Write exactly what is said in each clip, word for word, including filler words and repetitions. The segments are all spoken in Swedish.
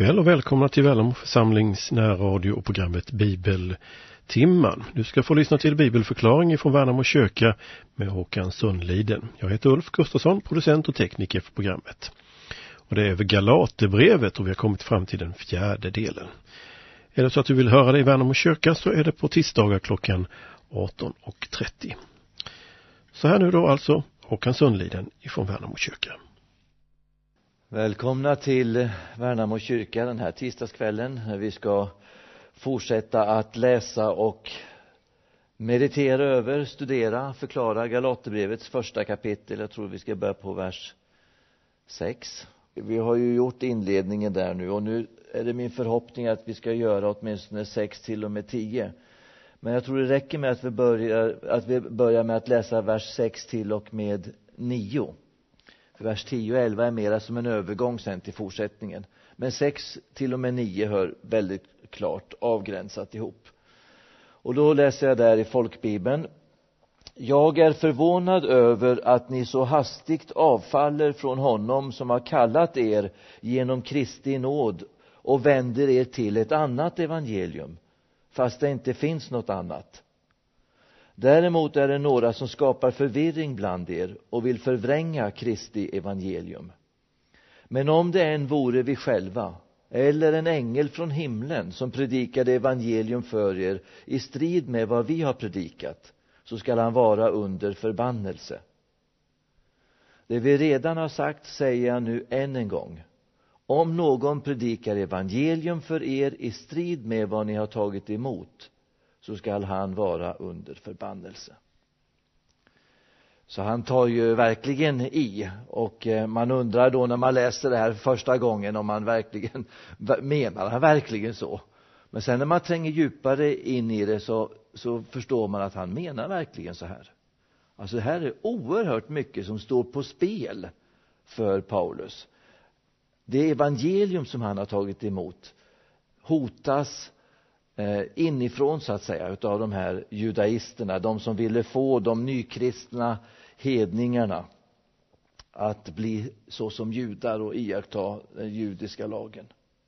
kväll och välkomna till Värnamo församlings närradio och programmet Bibeltimman. Du ska få lyssna till bibelförklaring från Värnamo kyrka med Håkan Sundliden. Jag heter Ulf Gustafsson, producent och tekniker för programmet. Och det är över Galaterbrevet och vi har kommit fram till den fjärde delen. Är det så att du vill höra det i Värnamo kyrka så är det på tisdagar klockan arton och trettio. Så här nu då alltså Håkan Sundliden ifrån Värnamo kyrka. Välkomna till Värnamo kyrka den här tisdagskvällen. Vi ska fortsätta att läsa och meditera över, studera, förklara Galaterbrevets första kapitel. Jag tror vi ska börja på vers sex. Vi har ju gjort inledningen där nu och nu är det min förhoppning att vi ska göra åtminstone sex till och med tio. Men jag tror det räcker med att vi börjar, att vi börjar med att läsa vers sex till och med nio. För vers tio och elva är mera som en övergång sen till fortsättningen. Men sex till och med nio hör väldigt klart avgränsat ihop. Och då läser jag där i folkbibeln. Jag är förvånad över att ni så hastigt avfaller från honom som har kallat er genom Kristi nåd och vänder er till ett annat evangelium, fast det inte finns något annat. Däremot är det några som skapar förvirring bland er och vill förvränga Kristi evangelium. Men om det än vore vi själva eller en ängel från himlen som predikade evangelium för er i strid med vad vi har predikat, så skall han vara under förbannelse. Det vi redan har sagt säger jag nu än en gång. Om någon predikar evangelium för er i strid med vad ni har tagit emot, så skall han vara under förbannelse. Så han tar ju verkligen i, och man undrar då när man läser det här första gången om man verkligen menar han verkligen så. Men sen när man tränger djupare in i det så, så förstår man att han menar verkligen så här. Alltså det här är oerhört mycket som står på spel för Paulus. Det evangelium som han har tagit emot hotas inifrån så att säga utav de här judaisterna, de som ville få de nykristna hedningarna att bli så som judar och iaktta den judiska lagen.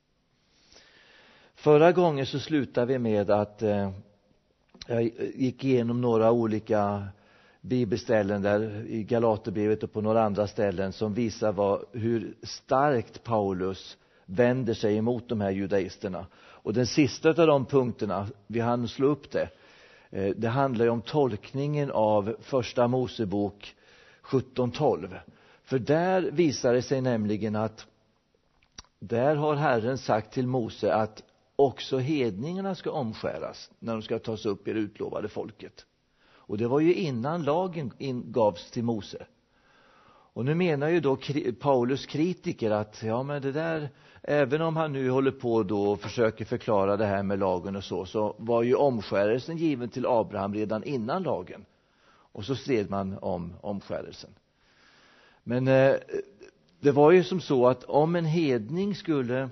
Förra gången så slutade vi med att eh, jag gick igenom några olika bibelställen där i Galaterbrevet och på några andra ställen som visar vad, hur starkt Paulus vänder sig emot de här judaisterna. Och den sista av de punkterna, vi hann slå upp det, det handlar ju om tolkningen av första Mosebok sjutton tolv. För där visar det sig nämligen att där har Herren sagt till Mose att också hedningarna ska omskäras när de ska tas upp i det utlovade folket. Och det var ju innan lagen gavs till Mose. Och nu menar ju då Paulus kritiker att ja men det där, även om han nu håller på då och försöker förklara det här med lagen och så, så var ju omskärelsen given till Abraham redan innan lagen. Och så stred man om omskärelsen. Men eh, det var ju som så att om en hedning skulle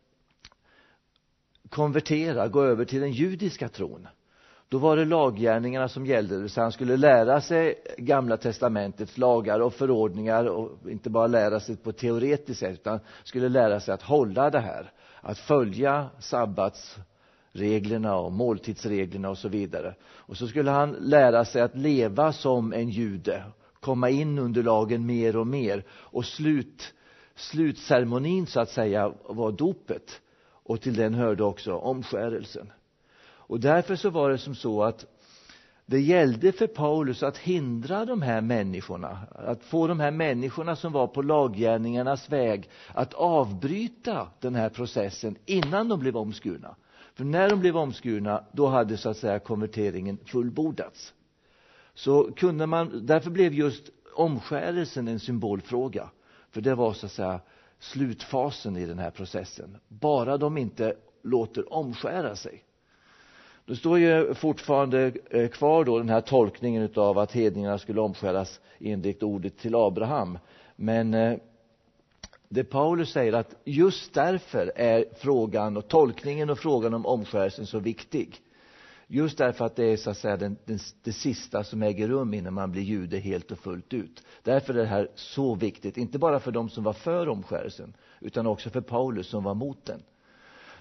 konvertera, gå över till den judiska tron, då var det laggärningarna som gällde. Så han skulle lära sig Gamla testamentets lagar och förordningar, och inte bara lära sig på teoretiskt sätt, utan skulle lära sig att hålla det här, att följa sabbatsreglerna och måltidsreglerna och så vidare. Och så skulle han lära sig att leva som en jude, komma in under lagen mer och mer, och slut slutceremonin så att säga var dopet, och till den hörde också omskärelsen. Och därför så var det som så att det gällde för Paulus att hindra de här människorna, att få de här människorna som var på laggärningarnas väg att avbryta den här processen innan de blev omskurna. För när de blev omskurna, då hade så att säga konverteringen fullbordats. Så kunde man, därför blev just omskärelsen en symbolfråga. För det var så att säga slutfasen i den här processen. Bara de inte låter omskära sig. Då står ju fortfarande kvar då den här tolkningen av att hedningarna skulle omskäras enligt ordet till Abraham. Men det Paulus säger att just därför är frågan och tolkningen och frågan om omskärelsen så viktig. Just därför att det är så att säga den, den, det sista som äger rum innan man blir jude helt och fullt ut. Därför är det här så viktigt, inte bara för de som var för omskärelsen, utan också för Paulus som var mot den.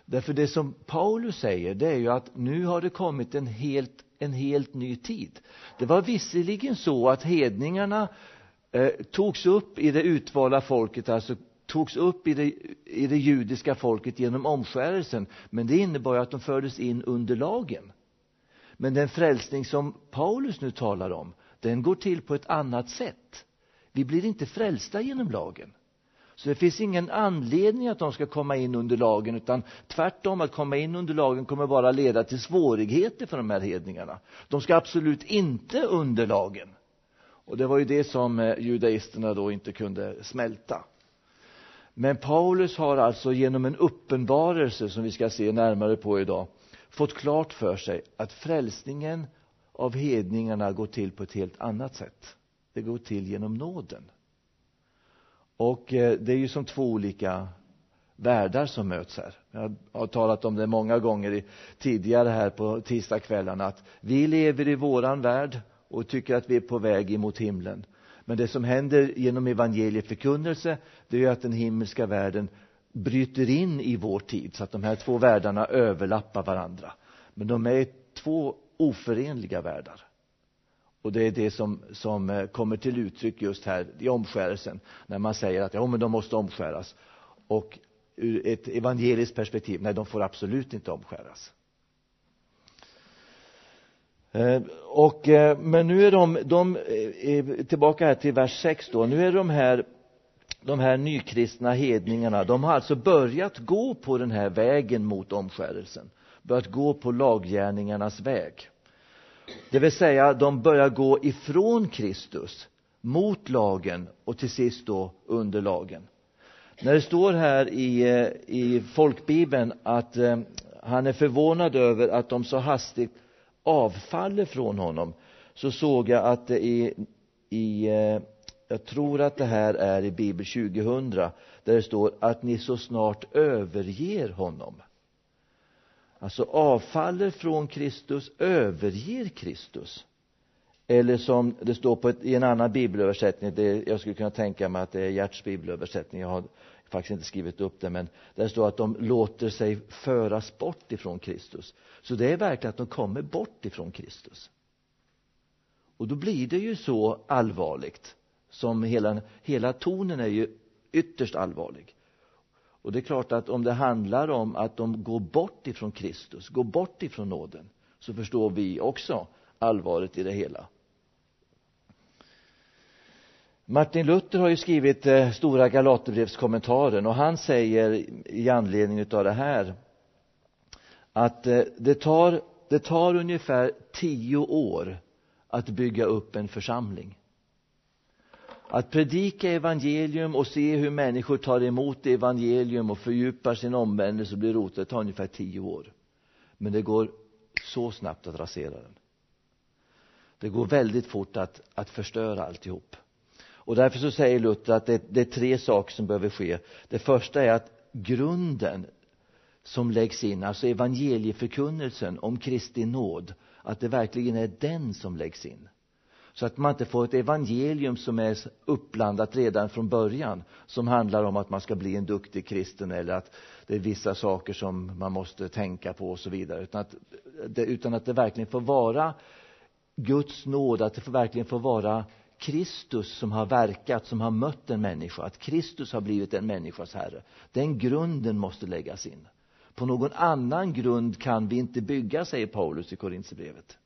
Därför det som Paulus säger, det är ju att nu har det kommit en helt, en helt ny tid. Det var visserligen så att hedningarna eh, togs upp i det utvalda folket, alltså togs upp i det, i det judiska folket genom omskärelsen. Men det innebar att de fördes in under lagen. Men den frälsning som Paulus nu talar om, den går till på ett annat sätt. Vi blir inte frälsta genom lagen. Så det finns ingen anledning att de ska komma in under lagen, utan tvärtom, att komma in under lagen kommer bara leda till svårigheter för de här hedningarna. De ska absolut inte under lagen. Och det var ju det som judaisterna då inte kunde smälta. Men Paulus har alltså genom en uppenbarelse, som vi ska se närmare på idag, fått klart för sig att frälsningen av hedningarna går till på ett helt annat sätt. Det går till genom nåden. Och det är ju som två olika världar som möts här. Jag har talat om det många gånger tidigare här på tisdagskvällarna, att vi lever i våran värld och tycker att vi är på väg emot himlen. Men det som händer genom evangelieförkunnelse, det är ju att den himmelska världen bryter in i vår tid, så att de här två världarna överlappar varandra. Men de är två oförenliga världar. Och det är det som, som kommer till uttryck just här i omskärelsen, när man säger att ja, men de måste omskäras. Och ur ett evangeliskt perspektiv, nej, de får absolut inte omskäras. Eh, och, eh, men nu är de, de eh, tillbaka här till vers sex då, nu är de här de här nykristna hedningarna, de har alltså börjat gå på den här vägen mot omskärelsen, börjat gå på laggärningarnas väg. Det vill säga, de börjar gå ifrån Kristus mot lagen och till sist då under lagen. När det står här i, i folkbibeln att eh, han är förvånad över att de så hastigt avfaller från honom, så såg jag att det i, i eh, jag tror att det här är i Bibel tjugohundra, där det står att ni så snart överger honom. Alltså avfaller från Kristus, överger Kristus. Eller som det står på ett, i en annan bibelöversättning, det, jag skulle kunna tänka mig att det är Gerts bibelöversättning, jag har faktiskt inte skrivit upp det, men där står att de låter sig föras bort ifrån Kristus. Så det är verkligen att de kommer bort ifrån Kristus. Och då blir det ju så allvarligt, som hela, hela tonen är ju ytterst allvarlig. Och det är klart att om det handlar om att de går bort ifrån Kristus, går bort ifrån nåden, så förstår vi också allvaret i det hela. Martin Luther har ju skrivit eh, stora Galaterbrevskommentaren, och han säger i anledning av det här att eh, det tar, det tar ungefär tio år att bygga upp en församling. Att predika evangelium och se hur människor tar emot evangelium och fördjupar sin omvändelse och blir rotat, tar ungefär tio år. Men det går så snabbt att rasera den. Det går väldigt fort att, att förstöra alltihop. Och därför så säger Luther att det, det är tre saker som behöver ske. Det första är att grunden som läggs in, alltså evangelieförkunnelsen om Kristi nåd, att det verkligen är den som läggs in. Så att man inte får ett evangelium som är uppblandat redan från början, som handlar om att man ska bli en duktig kristen, eller att det är vissa saker som man måste tänka på och så vidare. Utan att det, utan att det verkligen får vara Guds nåd, att det får verkligen får vara Kristus som har verkat, som har mött en människa. Att Kristus har blivit en människas herre. Den grunden måste läggas in. På någon annan grund kan vi inte bygga, säger Paulus i Korinthierbrevet.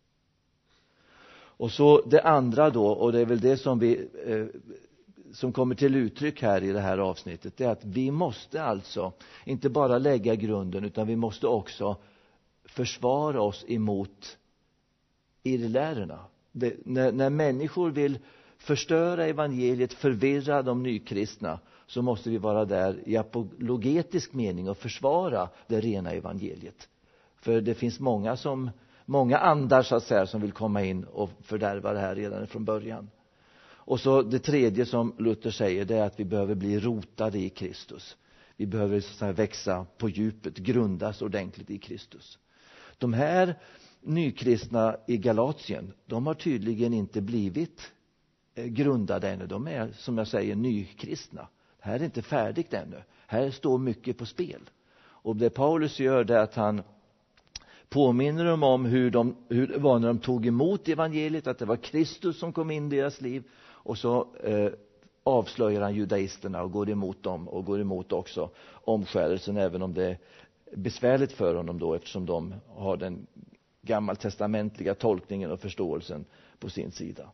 Och så det andra då, och det är väl det som vi eh, som kommer till uttryck här i det här avsnittet, det är att vi måste alltså inte bara lägga grunden, utan vi måste också försvara oss emot irrlärorna. Det, när, när människor vill förstöra evangeliet, förvirra de nykristna, så måste vi vara där i apologetisk mening och försvara det rena evangeliet. För det finns många som många andar så att säga som vill komma in och fördärva det här redan från början. Och så det tredje som Luther säger, det är att vi behöver bli rotade i Kristus. Vi behöver så här växa på djupet, grundas ordentligt i Kristus. De här nykristna i Galatien, de har tydligen inte blivit grundade ännu. De är, som jag säger, nykristna. Det här är inte färdigt ännu. Här står mycket på spel. Och det Paulus gör det är att han påminner dem om hur, de, hur det var när de tog emot evangeliet, att det var Kristus som kom in i deras liv. Och så eh, avslöjar han judaisterna och går emot dem och går emot också omskärelsen, även om det är besvärligt för honom då, eftersom de har den gammaltestamentliga tolkningen och förståelsen på sin sida.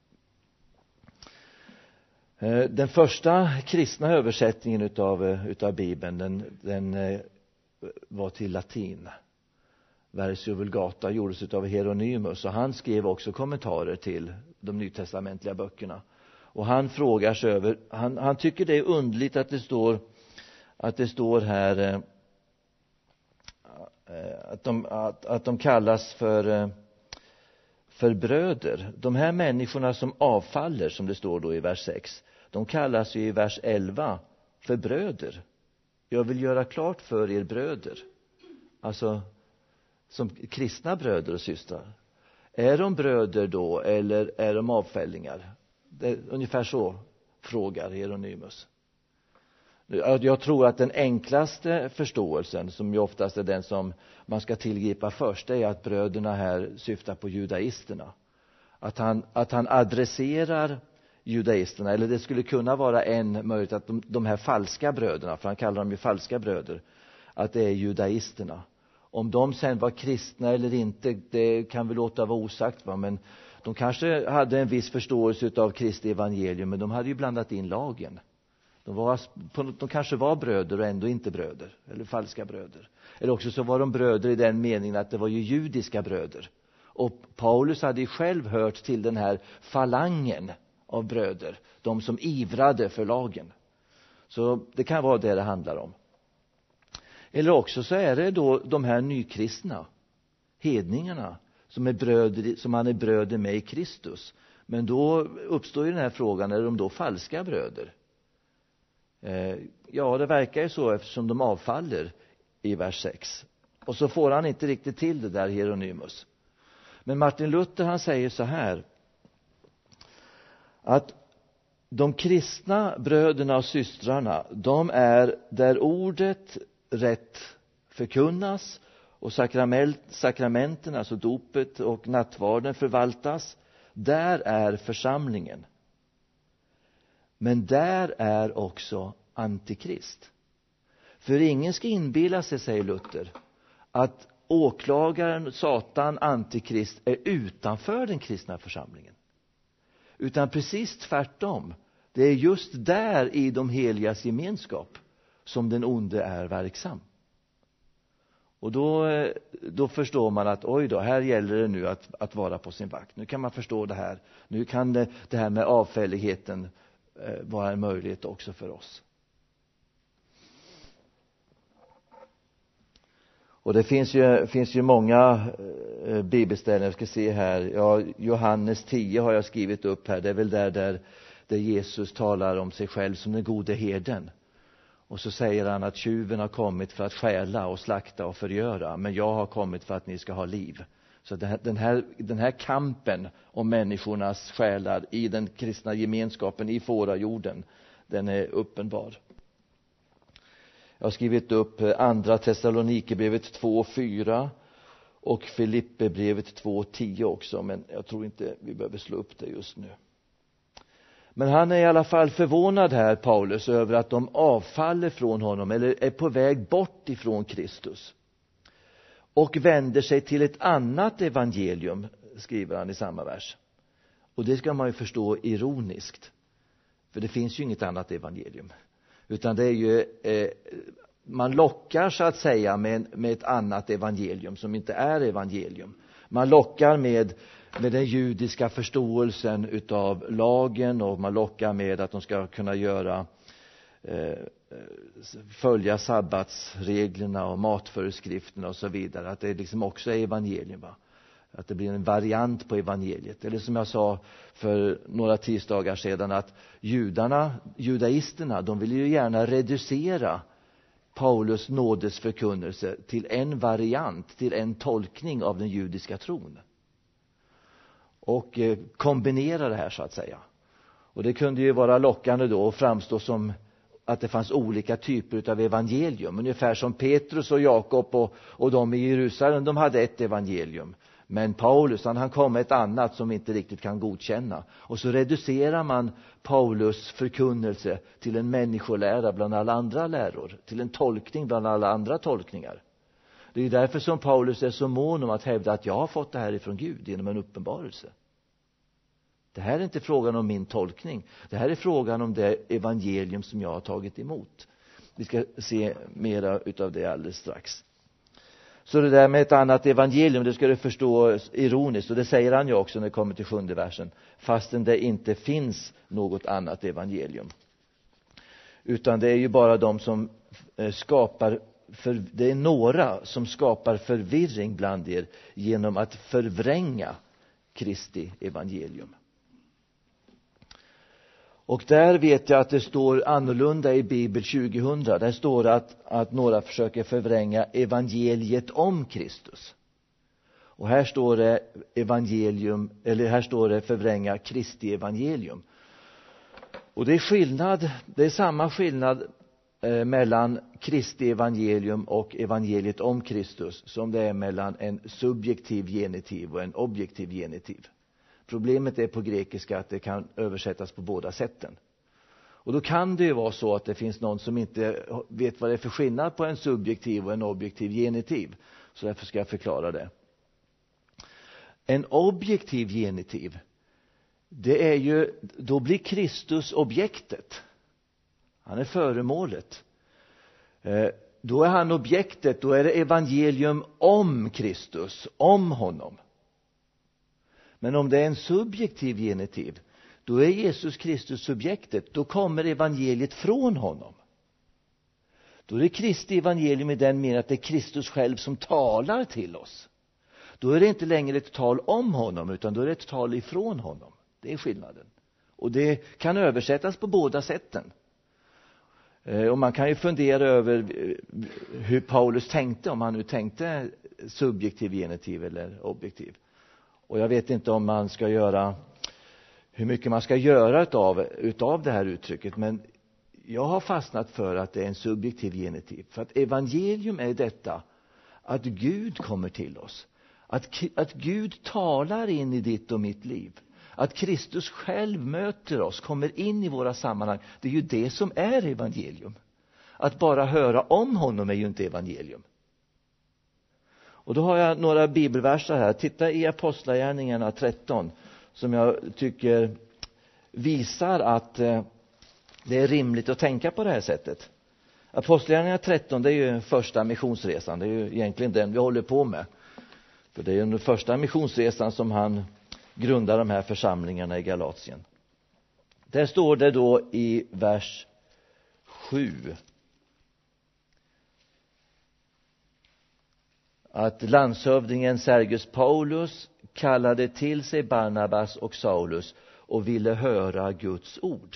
Den första kristna översättningen utav, utav Bibeln den, den var till latin. Versio Vulgata gjordes utav Hieronymus, och han skrev också kommentarer till de nytestamentliga böckerna. Och han frågar sig över, han, han tycker det är underligt att det står att det står här eh, att, de, att, att de kallas för eh, för bröder. De här människorna som avfaller, som det står då i vers sex, de kallas ju i vers elva för bröder. Jag vill göra klart för er bröder, alltså som kristna bröder och systrar. Är de bröder då, eller är de avfällingar? Det är ungefär så frågar Hieronymus. Jag tror att den enklaste förståelsen, som ju oftast är den som man ska tillgripa först, är att bröderna här syftar på judaisterna. Att han, att han adresserar judaisterna, eller det skulle kunna vara en möjlighet att de, de här falska bröderna, för han kallar dem ju falska bröder, att det är judaisterna. Om de sen var kristna eller inte, det kan vi låta vara osagt, va? Men de kanske hade en viss förståelse av Kristi evangelium, men de hade ju blandat in lagen. De, var, de kanske var bröder och ändå inte bröder, eller falska bröder. Eller också så var de bröder i den meningen att det var ju judiska bröder. Och Paulus hade ju själv hört till den här falangen av bröder, de som ivrade för lagen. Så det kan vara det det handlar om. Eller också så är det då de här nykristna hedningarna som är bröder, som han är bröder med i Kristus. Men då uppstår ju den här frågan, är de då falska bröder? Eh, ja, det verkar ju så, eftersom de avfaller i vers sex. Och så får han inte riktigt till det där, Hieronymus. Men Martin Luther, han säger så här, att de kristna bröderna och systrarna, de är där ordet rätt förkunnas och sakrament, sakramenten, alltså dopet och nattvarden förvaltas, där är församlingen. Men där är också antikrist. För ingen ska inbilla sig, säger Luther, att åklagaren, Satan, antikrist är utanför den kristna församlingen. Utan precis tvärtom. Det är just där i de heligas gemenskap som den onde är verksam. Och då, då förstår man att oj då, här gäller det nu att, att vara på sin vakt. Nu kan man förstå det här. Nu kan det, det här med avfälligheten eh, vara en möjlighet också för oss. Och det finns ju, finns ju många eh, bibelställen. Jag ska se här. Ja, Johannes tio har jag skrivit upp här. Det är väl där, där, där Jesus talar om sig själv som den gode herden. Och så säger han att tjuven har kommit för att stjäla och slakta och förgöra. Men jag har kommit för att ni ska ha liv. Så den här, den här kampen om människornas själar i den kristna gemenskapen i fårajorden, den är uppenbar. Jag har skrivit upp andra Thessalonikerbrevet två fyra och Filipperbrevet två tio också. Men jag tror inte vi behöver slå upp det just nu. Men han är i alla fall förvånad här, Paulus, över att de avfaller från honom eller är på väg bort ifrån Kristus. Och vänder sig till ett annat evangelium, skriver han i samma vers. Och det ska man ju förstå ironiskt. För det finns ju inget annat evangelium. Utan det är ju, eh, man lockar så att säga med, med ett annat evangelium som inte är evangelium. Man lockar med, med den judiska förståelsen utav lagen, och man lockar med att de ska kunna göra eh, följa sabbatsreglerna och matföreskrifterna och så vidare. Att det liksom också är evangelium, va? Att det blir en variant på evangeliet. Eller som jag sa för några tisdagar sedan, att judarna, judaisterna, de vill ju gärna reducera Paulus nådesförkunnelse till en variant, till en tolkning av den judiska tron. Och eh, kombinera det här så att säga. Och det kunde ju vara lockande då att framstå som att det fanns olika typer av evangelium. Ungefär som Petrus och Jakob och, och de i Jerusalem, de hade ett evangelium. Men Paulus, han, han kom med ett annat som vi inte riktigt kan godkänna. Och så reducerar man Paulus förkunnelse till en människolära bland alla andra läror. Till en tolkning bland alla andra tolkningar. Det är därför som Paulus är så mån om att hävda att jag har fått det här ifrån Gud genom en uppenbarelse. Det här är inte frågan om min tolkning. Det här är frågan om det evangelium som jag har tagit emot. Vi ska se mera utav det alldeles strax. Så det där med ett annat evangelium, det ska du förstå ironiskt. Och det säger han ju också när det kommer till sjunde versen. Fastän det inte finns något annat evangelium. Utan det är ju bara de som skapar, för, det är några som skapar förvirring bland er genom att förvränga Kristi evangelium. Och där vet jag att det står annorlunda i Bibel tjugohundra. Där står det att, att några försöker förvränga evangeliet om Kristus. Och här står det evangelium, eller här står det förvränga Kristi evangelium. Och det är skillnad, det är samma skillnad eh, mellan Kristi evangelium och evangeliet om Kristus som det är mellan en subjektiv genitiv och en objektiv genitiv. Problemet är på grekiska att det kan översättas på båda sätten. Och då kan det ju vara så att det finns någon som inte vet vad det är för skillnad på en subjektiv och en objektiv genitiv. Så därför ska jag förklara det. En objektiv genitiv, det är ju, då blir Kristus objektet. Han är föremålet. Eh, då är han objektet, då är det evangelium om Kristus, om honom. Men om det är en subjektiv genitiv, då är Jesus Kristus subjektet. Då kommer evangeliet från honom. Då är det Kristi evangelium i den meningen att det är Kristus själv som talar till oss. Då är det inte längre ett tal om honom, utan då är det ett tal ifrån honom. Det är skillnaden. Och det kan översättas på båda sätten. Och man kan ju fundera över hur Paulus tänkte, om han nu tänkte subjektiv genitiv eller objektiv. Och jag vet inte om man ska göra, hur mycket man ska göra utav, utav det här uttrycket. Men jag har fastnat för att det är en subjektiv genitiv. För att evangelium är detta, att Gud kommer till oss. Att, att Gud talar in i ditt och mitt liv. Att Kristus själv möter oss, kommer in i våra sammanhang. Det är ju det som är evangelium. Att bara höra om honom är ju inte evangelium. Och då har jag några bibelverser här. Titta i Apostlagärningarna tretton. Som jag tycker visar att eh, det är rimligt att tänka på det här sättet. Apostlagärningarna tretton, det är ju första missionsresan. Det är ju egentligen den vi håller på med. För det är ju den första missionsresan som han grundar de här församlingarna i Galatien. Där står det då i vers sju. Att landshövdingen Sergius Paulus kallade till sig Barnabas och Saulus och ville höra Guds ord.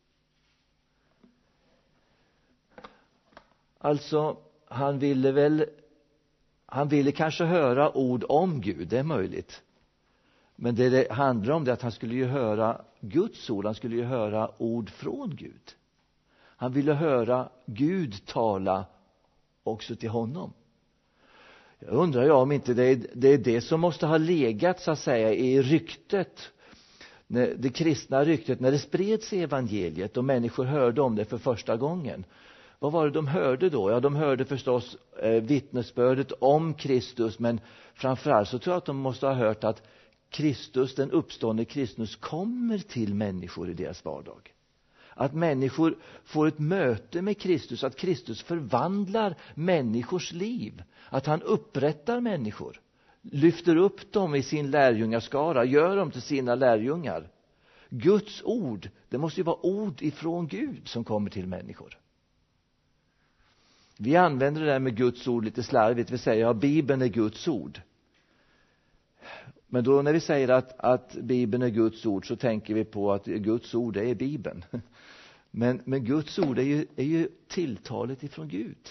Alltså, han ville väl, han ville kanske höra ord om Gud, det är möjligt. Men det det handlar om det att han skulle ju höra Guds ord, han skulle ju höra ord från Gud. Han ville höra Gud tala också till honom. Jag undrar jag om inte det är, det är det som måste ha legat så att säga i ryktet, det kristna ryktet, när det spreds i evangeliet och människor hörde om det för första gången. Vad var det de hörde då? Ja, de hörde förstås eh, vittnesbördet om Kristus, men framförallt så tror jag att de måste ha hört att Kristus, den uppståndne Kristus, kommer till människor i deras vardag. Att människor får ett möte med Kristus, att Kristus förvandlar människors liv. Att han upprättar människor, lyfter upp dem i sin lärjungaskara, gör dem till sina lärjungar. Guds ord, det måste ju vara ord ifrån Gud som kommer till människor. Vi använder det där med Guds ord lite slarvigt. Vi säger att ja, Bibeln är Guds ord. Men då när vi säger att, att Bibeln är Guds ord, så tänker vi på att Guds ord är Bibeln. Men, men Guds ord är ju, är ju tilltalet ifrån Gud.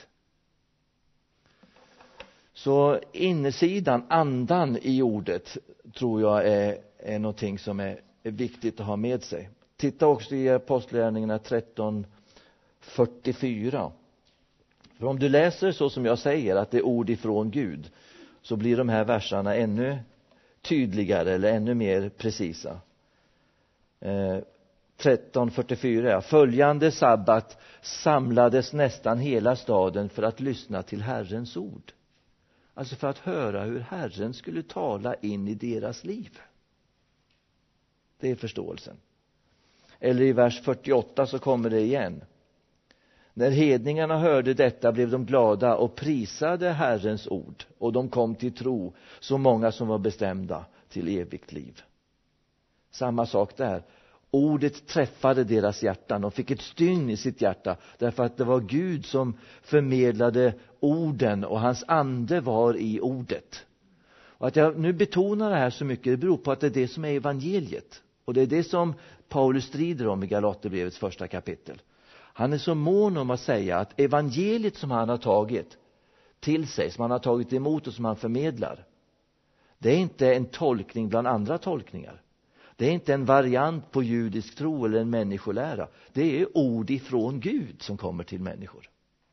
Så insidan, andan i ordet, tror jag är, är någonting som är, är viktigt att ha med sig. Titta också i Apostlagärningarna tretton, fyrtiofyra. För om du läser så som jag säger, att det är ord ifrån Gud, så blir de här verserna ännu tydligare eller ännu mer precisa. Eh, tretton fyrtiofyra. Följande sabbat samlades nästan hela staden för att lyssna till Herrens ord. Alltså för att höra hur Herren skulle tala in i deras liv. Det är förståelsen. Eller i vers fyrtioåtta så kommer det igen. När hedningarna hörde detta blev de glada och prisade Herrens ord, och de kom till tro, så många som var bestämda till evigt liv. Samma sak där. Ordet träffade deras hjärtan. De fick ett stygn i sitt hjärta därför att det var Gud som förmedlade orden, och hans ande var i ordet. Och att jag nu betonar det här så mycket, det beror på att det är det som är evangeliet. Och det är det som Paulus strider om i Galaterbrevets första kapitel. Han är så mån om att säga att evangeliet som han har tagit till sig, som han har tagit emot och som han förmedlar, det är inte en tolkning bland andra tolkningar. Det är inte en variant på judisk tro eller en människolära. Det är ord ifrån Gud som kommer till människor.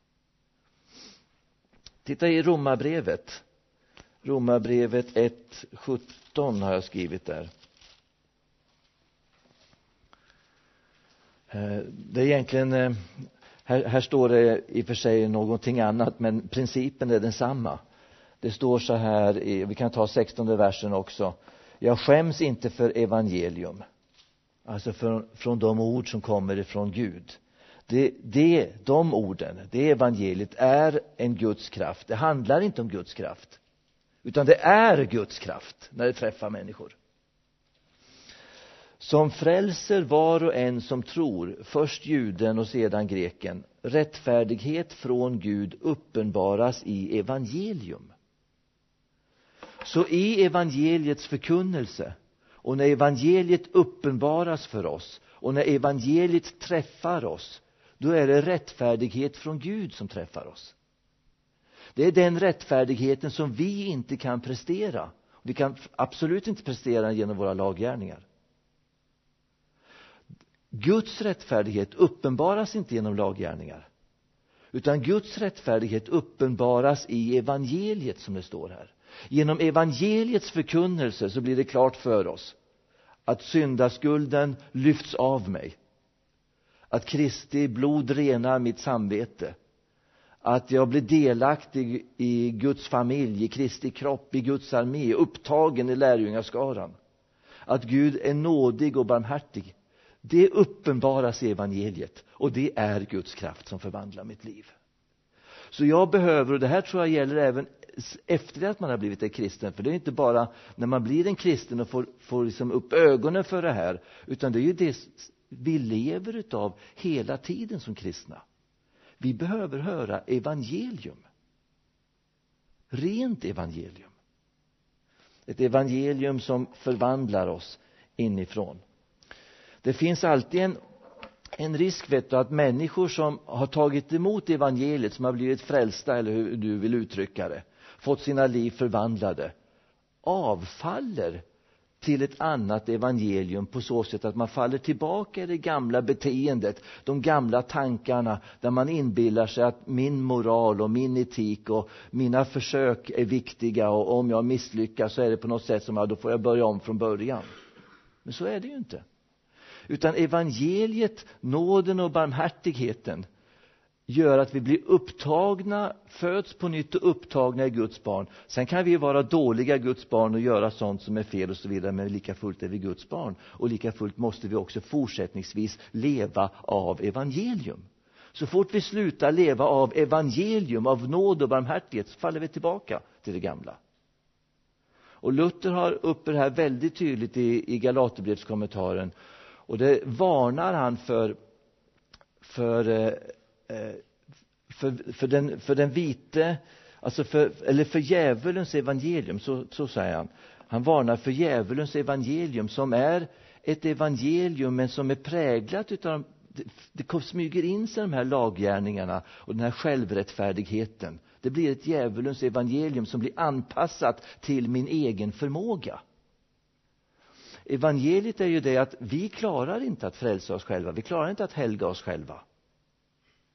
Titta i Romarbrevet. Romarbrevet ett sjutton har jag skrivit där. Det är egentligen, här, här står det i och för sig någonting annat, men principen är densamma. Det står så här, i, vi kan ta sextonde versen också. Jag skäms inte för evangelium. Alltså för, från de ord som kommer ifrån Gud. Det, det, de orden, det evangeliet är en Guds kraft. Det handlar inte om Guds kraft, utan det är Guds kraft när det träffar människor. Som frälser var och en som tror, först juden och sedan greken. Rättfärdighet från Gud uppenbaras i evangelium. Så i evangeliets förkunnelse, och när evangeliet uppenbaras för oss, och när evangeliet träffar oss, då är det rättfärdighet från Gud som träffar oss. Det är den rättfärdigheten som vi inte kan prestera. Vi kan absolut inte prestera genom våra laggärningar. Guds rättfärdighet uppenbaras inte genom laggärningar, utan Guds rättfärdighet uppenbaras i evangeliet, som det står här. Genom evangeliets förkunnelse så blir det klart för oss att syndaskulden lyfts av mig, att Kristi blod renar mitt samvete, att jag blir delaktig i Guds familj, i Kristi kropp, i Guds armé, upptagen i lärjungaskaran, att Gud är nådig och barmhärtig. Det uppenbaras i evangeliet, och det är Guds kraft som förvandlar mitt liv. Så jag behöver, och det här tror jag gäller även efter att man har blivit en kristen, för det är inte bara när man blir en kristen och får, får liksom upp ögonen för det här, utan det är ju det vi lever utav hela tiden som kristna. Vi behöver höra evangelium. Rent evangelium. Ett evangelium som förvandlar oss inifrån. Det finns alltid en, en risk, vet du, att människor som har tagit emot evangeliet, som har blivit frälsta, eller hur du vill uttrycka det, fått sina liv förvandlade, avfaller till ett annat evangelium på så sätt att man faller tillbaka i det gamla beteendet, de gamla tankarna, där man inbillar sig att min moral och min etik och mina försök är viktiga, och om jag misslyckas så är det på något sätt som att då får jag börja om från början. Men så är det ju inte. Utan evangeliet, nåden och barmhärtigheten gör att vi blir upptagna, föds på nytt och upptagna i Guds barn. Sen kan vi vara dåliga Guds barn och göra sånt som är fel och så vidare, men lika fullt är vi Guds barn. Och lika fullt måste vi också fortsättningsvis leva av evangelium. Så fort vi slutar leva av evangelium, av nåd och barmhärtighet, så faller vi tillbaka till det gamla. Och Luther har uppe det här väldigt tydligt i, i Galaterbrevskommentaren. Och det varnar han för för, eh, för, för, den, för den vite, alltså för, eller för djävulens evangelium, så, så säger han. Han varnar för djävulens evangelium, som är ett evangelium men som är präglat utav, det, det smyger in sig de här laggärningarna och den här självrättfärdigheten. Det blir ett djävulens evangelium som blir anpassat till min egen förmåga. Evangeliet är ju det att vi klarar inte att frälsa oss själva. Vi klarar inte att helga oss själva.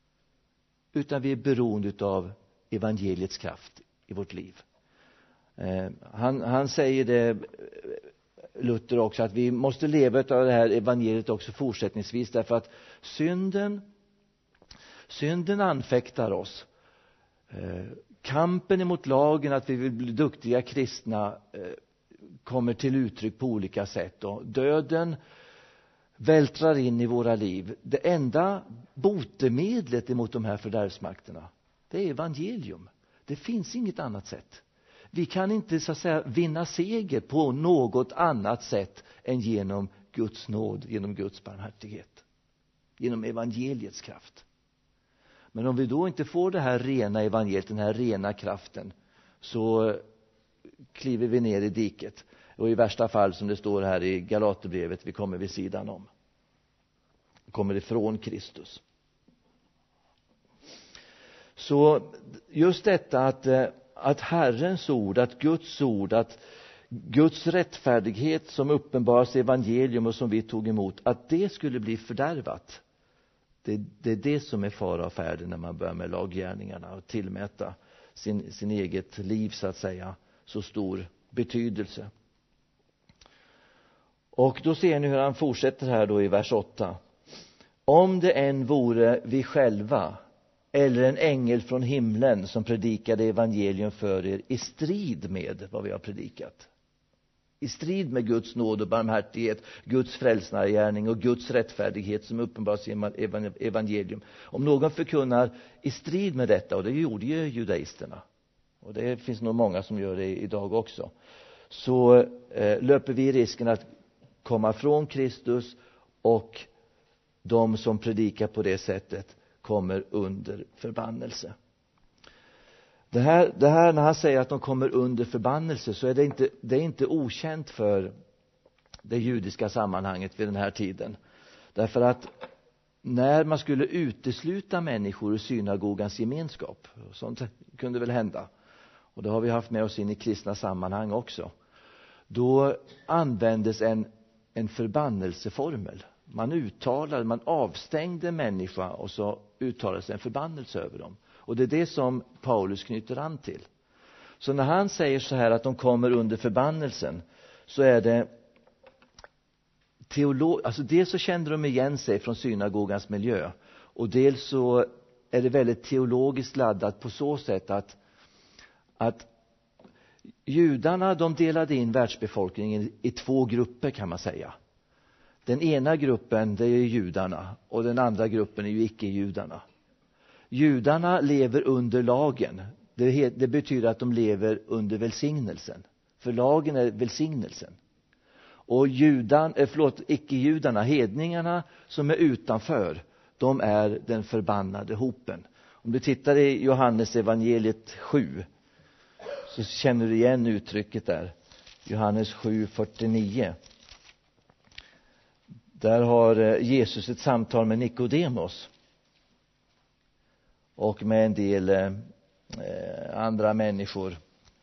utan vi är beroende av evangeliets kraft i vårt liv. Eh, han, han säger det, Luther också, att vi måste leva av det här evangeliet också fortsättningsvis, därför att synden synden anfäktar oss. Eh, kampen emot lagen, att vi vill bli duktiga kristna, eh, kommer till uttryck på olika sätt, och döden vältrar in i våra liv. Det enda botemedlet emot de här fördärvsmakterna, det är evangelium. Det finns inget annat sätt. Vi kan inte så att säga vinna seger på något annat sätt än genom Guds nåd, genom Guds barmhärtighet, genom evangeliets kraft. Men om vi då inte får det här rena evangeliet, den här rena kraften, så kliver vi ner i diket. Och i värsta fall, som det står här i Galaterbrevet, vi kommer vid sidan om. Vi kommer ifrån Kristus. Så just detta att, att Herrens ord, att Guds ord, att Guds rättfärdighet som uppenbaras i evangelium och som vi tog emot, att det skulle bli fördärvat. Det, det är det som är fara och färde när man börjar med laggärningarna och tillmäta sin, sin eget liv så att säga så stor betydelse. Och då ser ni hur han fortsätter här då i vers åtta. Om det än vore vi själva eller en ängel från himlen som predikade evangelium för er i strid med vad vi har predikat, i strid med Guds nåd och barmhärtighet, Guds frälsargärning och Guds rättfärdighet som uppenbaras i evangelium. Om någon förkunnar i strid med detta, och det gjorde ju judaisterna, och det finns nog många som gör det idag också, så eh, löper vi risken att komma från Kristus, och de som predikar på det sättet kommer under förbannelse. Det här, det här när han säger att de kommer under förbannelse, så är det inte, det är inte okänt för det judiska sammanhanget vid den här tiden. Därför att när man skulle utesluta människor ur synagogans gemenskap, sånt kunde väl hända, och det har vi haft med oss in i kristna sammanhang också, då användes en, en förbannelseformel. Man uttalade, man avstängde människa och så uttalades en förbannelse över dem. Och det är det som Paulus knyter an till. Så när han säger så här att de kommer under förbannelsen, så är det teolog, alltså dels så kände de igen sig från synagogans miljö, och dels så är det väldigt teologiskt laddat på så sätt att att judarna, de delade in världsbefolkningen i två grupper kan man säga. Den ena gruppen, det är judarna, och den andra gruppen är ju icke-judarna. Judarna lever under lagen. Det, det betyder att de lever under välsignelsen. För lagen är välsignelsen. Och judan, eh, förlåt, icke-judarna, hedningarna som är utanför, de är den förbannade hopen. Om du tittar i Johannes evangeliet sju, så känner du igen uttrycket där. Johannes sju fyrtionio. Där har Jesus ett samtal med Nikodemos och med en del eh, andra människor.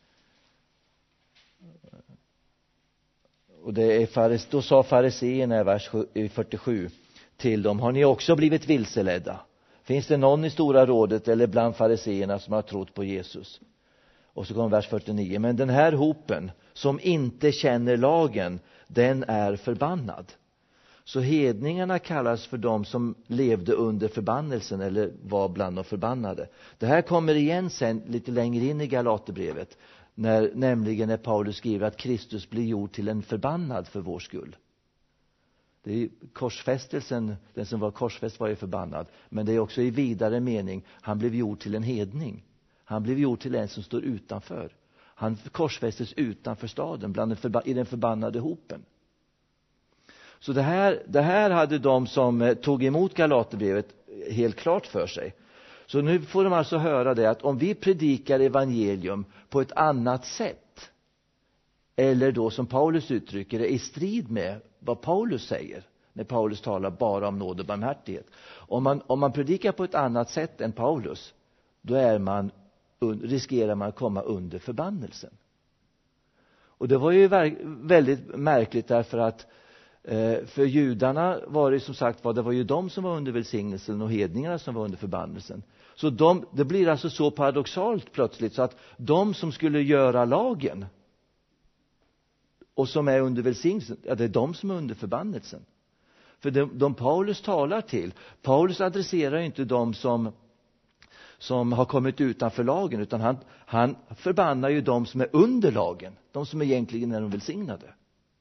Och det är faris, då sa fariseerna i vers fyrtiosju till dem: har ni också blivit vilseledda? Finns det någon i stora rådet eller bland fariseerna som har trott på Jesus? Och så kommer vers fyrtionio. Men den här hopen som inte känner lagen, den är förbannad. Så hedningarna kallas för de som levde under förbannelsen eller var bland de förbannade. Det här kommer igen sen lite längre in i Galaterbrevet, när, nämligen när Paulus skriver att Kristus blir gjord till en förbannad för vår skull. Det är korsfästelsen, den som var korsfäst var ju förbannad, men det är också i vidare mening, han blev gjord till en hedning. Han blev gjord till en som står utanför. Han korsfästes utanför staden, bland den förba- i den förbannade hopen. Så det här, det här hade de som tog emot Galaterbrevet helt klart för sig. Så nu får de alltså höra det, att om vi predikar evangelium på ett annat sätt, eller då som Paulus uttrycker det, i strid med vad Paulus säger, när Paulus talar bara om nåd och barmhärtighet. Om man, om man predikar på ett annat sätt än Paulus, då är man, riskerar man att komma under förbannelsen. Och det var ju väldigt märkligt, därför att för judarna var det som sagt var, det var ju de som var under välsignelsen och hedningarna som var under förbannelsen. Så de, det blir alltså så paradoxalt plötsligt så att de som skulle göra lagen och som är under välsignelsen, ja, det är de som är under förbannelsen. För de, de Paulus talar till, Paulus adresserar ju inte de som som har kommit utanför lagen, utan han, han förbannar ju de som är under lagen, de som egentligen är de välsignade.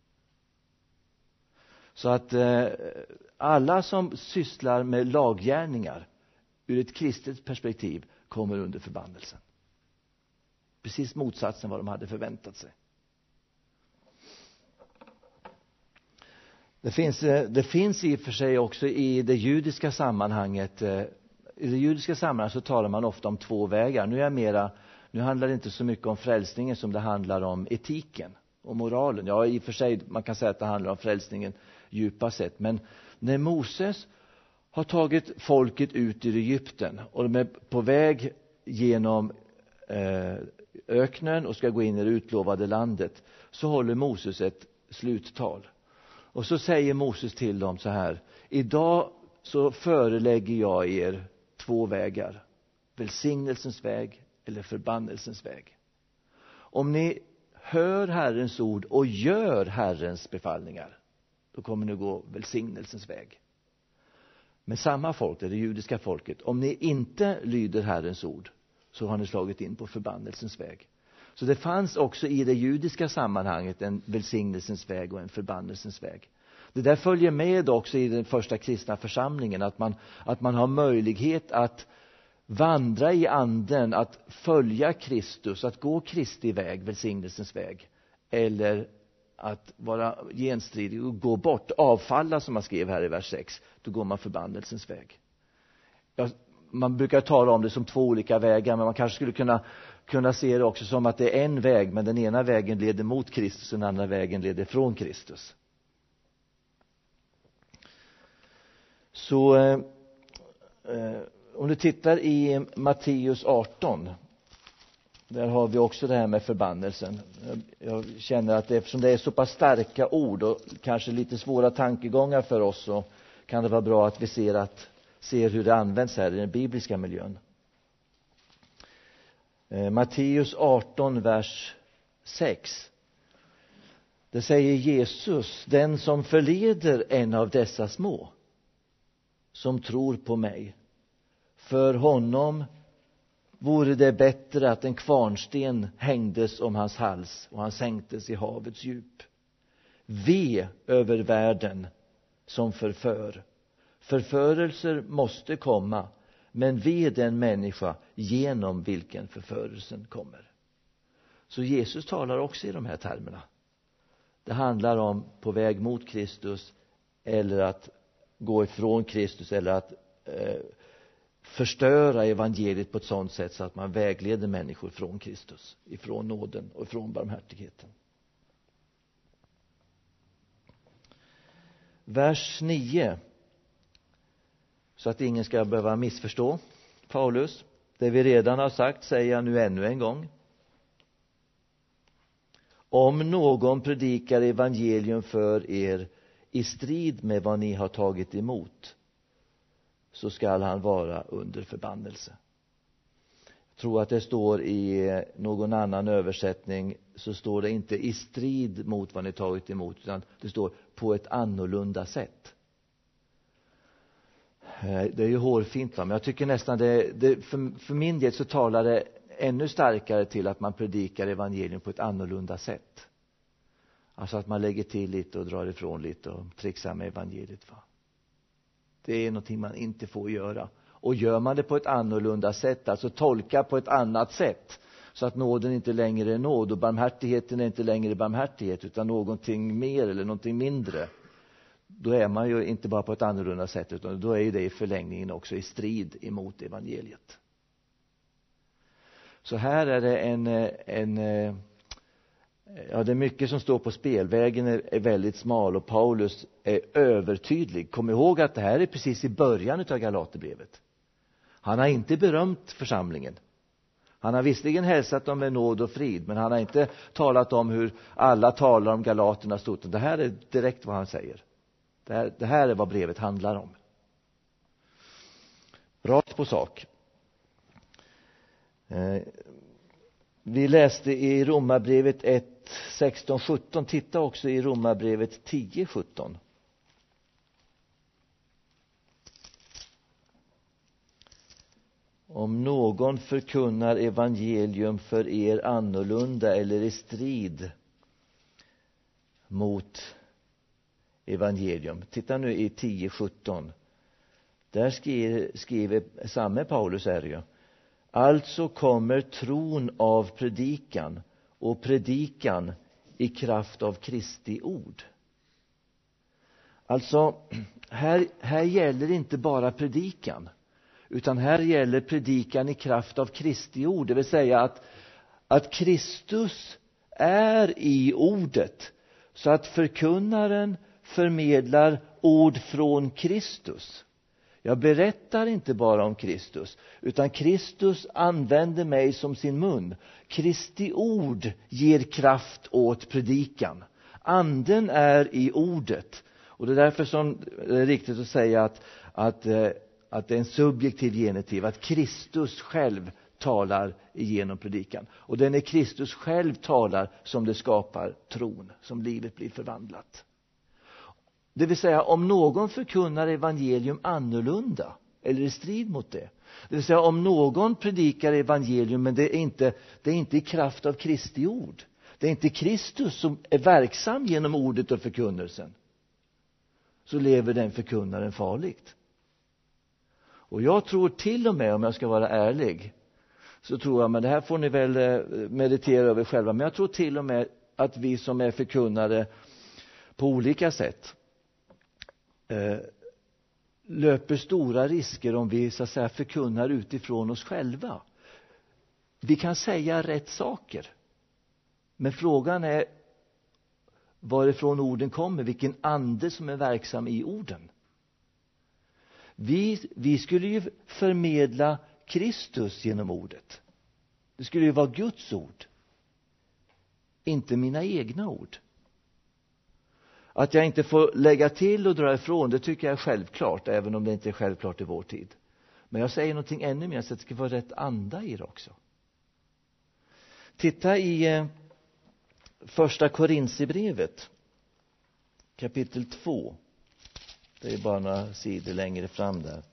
Så att eh, alla som sysslar med laggärningar ur ett kristet perspektiv kommer under förbannelsen. Precis motsatsen vad de hade förväntat sig. Det finns, det finns i och för sig också i det judiska sammanhanget. I det judiska sammanhanget så talar man ofta om två vägar. Nu är jag mera, nu handlar det inte så mycket om frälsningen som det handlar om etiken och moralen. Ja, i och för sig man kan säga att det handlar om frälsningen djupast sett. Men när Moses har tagit folket ut ur Egypten och de är på väg genom eh, öknen och ska gå in i det utlovade landet, så håller Moses ett sluttal. Och så säger Moses till dem så här: idag så förelägger jag er två vägar, välsignelsens väg eller förbannelsens väg. Om ni hör Herrens ord och gör Herrens befallningar, då kommer ni gå välsignelsens väg. Men samma folk, det judiska folket, om ni inte lyder Herrens ord, så har ni slagit in på förbannelsens väg. Så det fanns också i det judiska sammanhanget en välsignelsens väg och en förbannelsens väg. Det där följer med också i den första kristna församlingen, att man, att man har möjlighet att vandra i anden, att följa Kristus, att gå Kristi väg, välsignelsens väg, eller att vara genstridig och gå bort, avfalla som man skrev här i vers sex, då går man förbannelsens väg. Ja, man brukar tala om det som två olika vägar, men man kanske skulle kunna kunna se det också som att det är en väg, men den ena vägen leder mot Kristus och den andra vägen leder från Kristus. Så eh, om du tittar i Matteus arton, där har vi också det här med förbannelsen. Jag, jag känner att eftersom det är så pass starka ord och kanske lite svåra tankegångar för oss, så kan det vara bra att vi ser, att, ser hur det används här i den bibliska miljön. Matteus arton, vers sex. Det säger Jesus: den som förleder en av dessa små som tror på mig, för honom vore det bättre att en kvarnsten hängdes om hans hals och han sänktes i havets djup. Ve över världen som förför. Förförelser måste komma, men ve den människa genom vilken förförelsen kommer. Så Jesus talar också i de här termerna. Det handlar om på väg mot Kristus, eller att gå ifrån Kristus, eller att eh, förstöra evangeliet på ett sådant sätt så att man vägleder människor från Kristus, ifrån nåden och ifrån barmhärtigheten. Vers nio. Så att ingen ska behöva missförstå Paulus. Det vi redan har sagt säger jag nu ännu en gång. Om någon predikar evangelium för er i strid med vad ni har tagit emot, så skall han vara under förbannelse. Jag tror att det står i någon annan översättning, så står det inte i strid mot vad ni tagit emot, utan det står på ett annorlunda sätt. Det är ju hårfint, va? Men jag tycker nästan det, det för, för min del så talar det ännu starkare till att man predikar evangelium på ett annorlunda sätt. Alltså att man lägger till lite och drar ifrån lite och trixar med evangeliet, va? Det är någonting man inte får göra. Och gör man det på ett annorlunda sätt, alltså tolka på ett annat sätt, så att nåden inte längre är nåd och barmhärtigheten är inte längre barmhärtighet, utan någonting mer eller någonting mindre, då är man ju inte bara på ett annorlunda sätt, utan då är ju det i förlängningen också i strid emot evangeliet. Så här är det en, en ja, det är mycket som står på spel. Vägen är, är väldigt smal och Paulus är övertydlig. Kom ihåg att det här är precis i början av Galaterbrevet. Han har inte berömt församlingen. Han har visserligen hälsat dem med nåd och frid, men han har inte talat om hur alla talar om galaternas stort. Det här är direkt vad han säger. Det här, det här är vad brevet handlar om. Rakt på sak. Vi läste i Romarbrevet ett, sexton sjutton. Titta också i Romarbrevet tio sjutton. Om någon förkunnar evangelium för er annorlunda eller i strid mot evangelium. Titta nu i tio sjutton. Där skriver, skriver samme Paulus är ju. Alltså kommer tron av predikan och predikan i kraft av Kristi ord. Alltså, här, här gäller inte bara predikan. Utan här gäller predikan i kraft av Kristi ord. Det vill säga att, att Kristus är i ordet. Så att förkunnaren förmedlar ord från Kristus. Jag berättar inte bara om Kristus, utan Kristus använder mig som sin mun. Kristi ord ger kraft åt predikan. Anden är i ordet. Och det är därför som det är riktigt att säga att, att, att det är en subjektiv genitiv. Att Kristus själv talar igenom predikan. Och det är när Kristus själv talar som det skapar tron, som livet blir förvandlat. Det vill säga, om någon förkunnar evangelium annorlunda eller i strid mot det. Det vill säga, om någon predikar evangelium men det är inte, det är inte i kraft av Kristi ord. Det är inte Kristus som är verksam genom ordet och förkunnelsen. Så lever den förkunnaren farligt. Och jag tror till och med, om jag ska vara ärlig, så tror jag, men det här får ni väl meditera över själva, men jag tror till och med att vi som är förkunnare på olika sätt eh, löper stora risker om vi så att säga förkunnar utifrån oss själva. Vi kan säga rätt saker, men frågan är varifrån orden kommer, vilken ande som är verksam i orden. Vi, vi skulle ju förmedla Kristus genom ordet. Det skulle ju vara Guds ord, inte mina egna ord. Att jag inte får lägga till och dra ifrån, det tycker jag är självklart, även om det inte är självklart i vår tid. Men jag säger någonting ännu mer, så att det ska vara rätt anda i det också. Titta i eh, första Korinthierbrevet kapitel två. Det är bara några sidor längre fram där.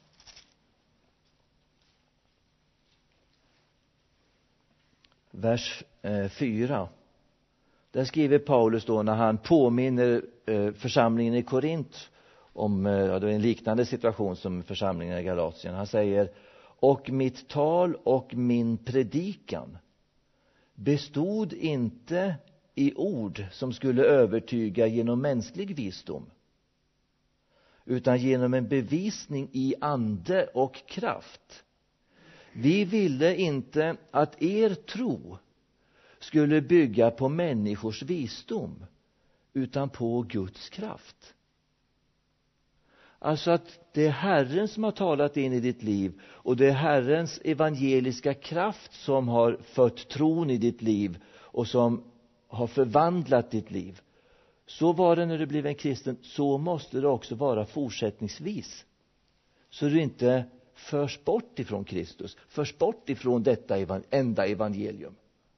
Vers eh, fyra. Där skriver Paulus då, när han påminner eh, församlingen i Korint om eh, ja, det är en liknande situation som församlingen i Galatien. Han säger: och mitt tal och min predikan bestod inte i ord som skulle övertyga genom mänsklig visdom, utan genom en bevisning i ande och kraft. Vi ville inte att er tro skulle bygga på människors visdom, utan på Guds kraft. Alltså att det är Herren som har talat in i ditt liv, och det är Herrens evangeliska kraft som har fött tron i ditt liv och som har förvandlat ditt liv. Så var det när du blev en kristen, så måste det också vara fortsättningsvis. Så du inte förs bort ifrån Kristus, förs bort ifrån detta enda evangelium.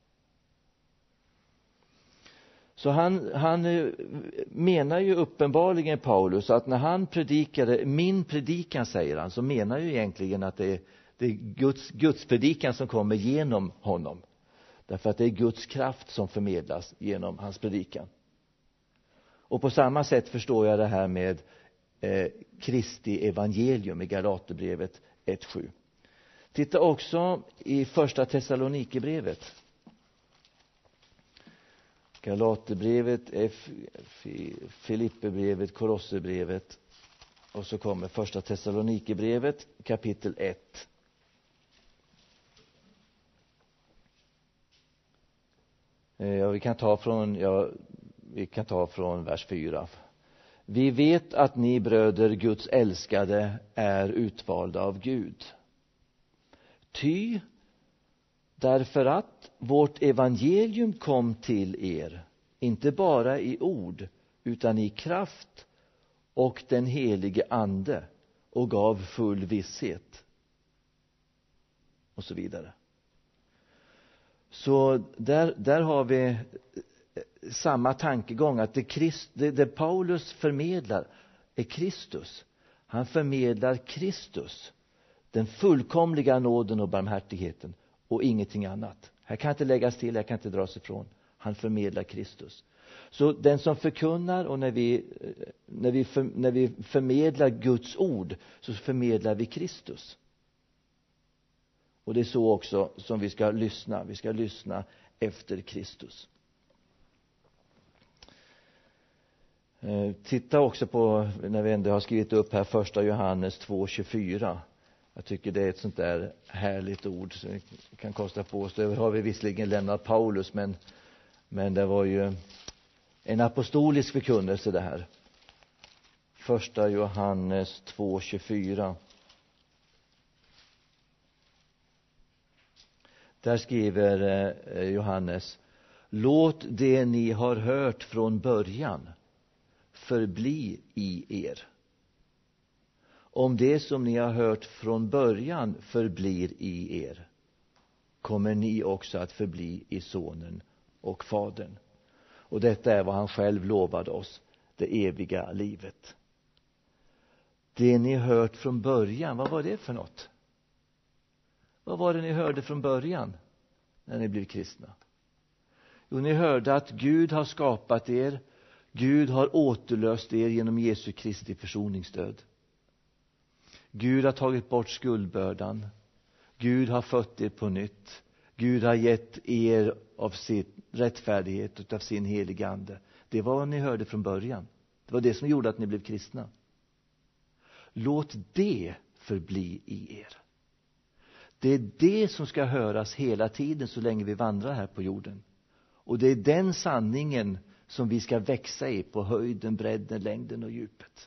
Så han, han menar ju uppenbarligen, Paulus, att när han predikade, min predikan säger han, så menar ju egentligen att det är, det är Guds, Guds predikan som kommer genom honom. Därför att det är Guds kraft som förmedlas genom hans predikan. Och på samma sätt förstår jag det här med eh, Kristi evangelium i Galaterbrevet ett sju. Titta också i första Thessalonikerbrevet. Galaterbrevet, F, Filipperbrevet, Kolosserbrevet, och så kommer första Thessalonikerbrevet kapitel ett. Ja, vi kan ta från ja, vi kan ta från vers fyra. Vi vet att ni bröder, Guds älskade, är utvalda av Gud. Ty därför att vårt evangelium kom till er, inte bara i ord, utan i kraft och den helige ande, och gav full visshet. Och så vidare. Så där, där har vi samma tankegång, att det, Christ, det, det Paulus förmedlar är Kristus. Han förmedlar Kristus, den fullkomliga nåden och barmhärtigheten, och ingenting annat. Här kan inte läggas till, här kan inte dras ifrån. Han förmedlar Kristus. Så den som förkunnar, och när vi, när vi, för, när vi förmedlar Guds ord, så förmedlar vi Kristus. Och det är så också som vi ska lyssna. Vi ska lyssna efter Kristus. Titta också på, när vi ändå har skrivit upp här, första Johannes två tjugofyra. Jag tycker det är ett sånt där härligt ord som vi kan kosta på oss. Det har vi visserligen lämnat Paulus, men, men det var ju en apostolisk förkunnelse det här. Första Johannes två tjugofyra. Där skriver Johannes: låt det ni har hört från början förbli i er. Om det som ni har hört från början förblir i er, kommer ni också att förbli i Sonen och Fadern. Och detta är vad han själv lovade oss, det eviga livet. Det ni hört från början, vad var det för något? Vad var det ni hörde från början när ni blev kristna? Jo, ni hörde att Gud har skapat er. Gud har återlöst er genom Jesu Kristi försoningsdöd. Gud har tagit bort skuldbördan. Gud har fött er på nytt. Gud har gett er av sin rättfärdighet och av sin heliga ande. Det var vad ni hörde från början. Det var det som gjorde att ni blev kristna. Låt det förbli i er. Det är det som ska höras hela tiden så länge vi vandrar här på jorden. Och det är den sanningen som vi ska växa i på höjden, bredden, längden och djupet.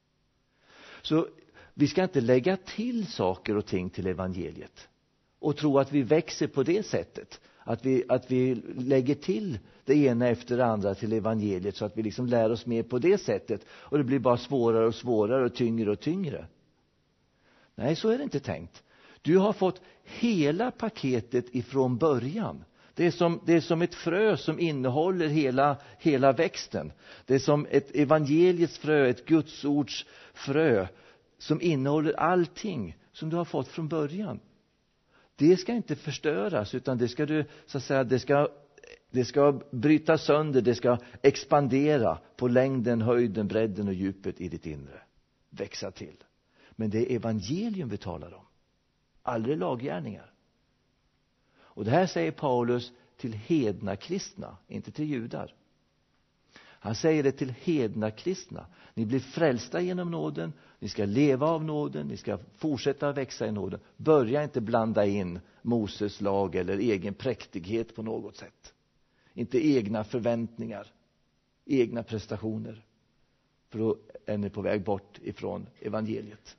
Så vi ska inte lägga till saker och ting till evangeliet och tro att vi växer på det sättet. Att vi, att vi lägger till det ena efter det andra till evangeliet så att vi liksom lär oss mer på det sättet. Och det blir bara svårare och svårare och tyngre och tyngre. Nej, så är det inte tänkt. Du har fått hela paketet ifrån början. Det är som, det är som ett frö som innehåller hela, hela växten. Det är som ett evangeliets frö, ett Guds ords frö som innehåller allting som du har fått från början. Det ska inte förstöras, utan det ska du, så att säga, det ska, det ska bryta sönder, det ska expandera på längden, höjden, bredden och djupet i ditt inre. Växa till. Men det är evangelium vi talar om. Aldrig laggärningar. Och det här säger Paulus till hedna kristna, inte till judar. Han säger det till hedna kristna. Ni blir frälsta genom nåden. Ni ska leva av nåden. Ni ska fortsätta att växa i nåden. Börja inte blanda in Moses lag eller egen präktighet på något sätt. Inte egna förväntningar. Egna prestationer. För då är ni på väg bort ifrån evangeliet.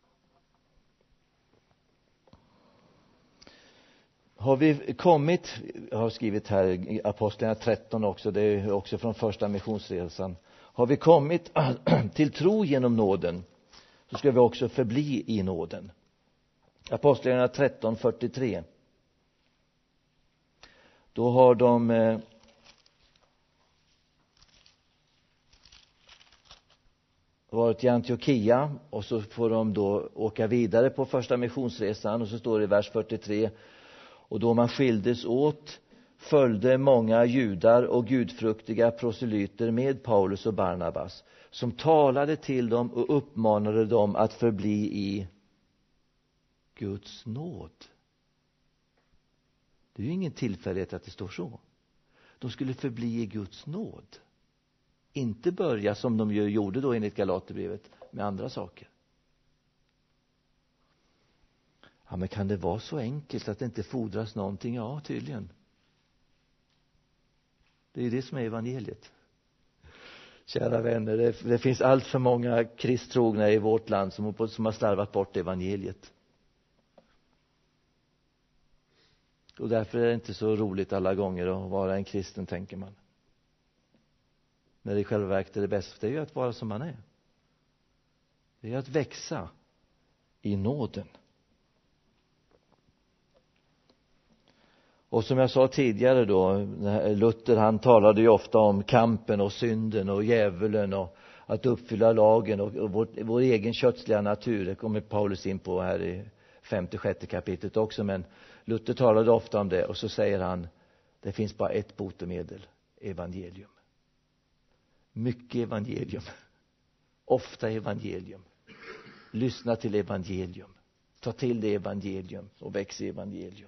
Har vi kommit, jag har skrivit här i Apostlarna tretton också, det är också från första missionsresan. Har vi kommit till tro genom nåden, så ska vi också förbli i nåden. Apostlarna tretton fyrtiotre. Då har de eh, varit i Antiochia, och så får de då åka vidare på första missionsresan, och så står det i vers fyrtiotre: och då man skildes åt följde många judar och gudfruktiga proselyter med Paulus och Barnabas, som talade till dem och uppmanade dem att förbli i Guds nåd. Det är ju ingen tillfällighet att det står så. De skulle förbli i Guds nåd. Inte börja som de ju gjorde då enligt Galaterbrevet med andra saker. Ja, men kan det vara så enkelt att det inte fordras någonting? Ja, tydligen. Det är ju det som är evangeliet. Kära vänner, det, det finns allt för många kristtrogna i vårt land som, som har slarvat bort evangeliet. Och därför är det inte så roligt alla gånger att vara en kristen, tänker man. När det i själva verket är det bästa, det är ju att vara som man är. Det är att växa i nåden. Och som jag sa tidigare då, Luther han talade ju ofta om kampen och synden och djävulen och att uppfylla lagen och, och vår, vår egen kötsliga natur. Det kommer Paulus in på här i femte, sjätte kapitlet också, men Luther talade ofta om det och så säger han, det finns bara ett botemedel, evangelium. Mycket evangelium. Ofta evangelium. Lyssna till evangelium. Ta till det evangelium och väx i evangelium.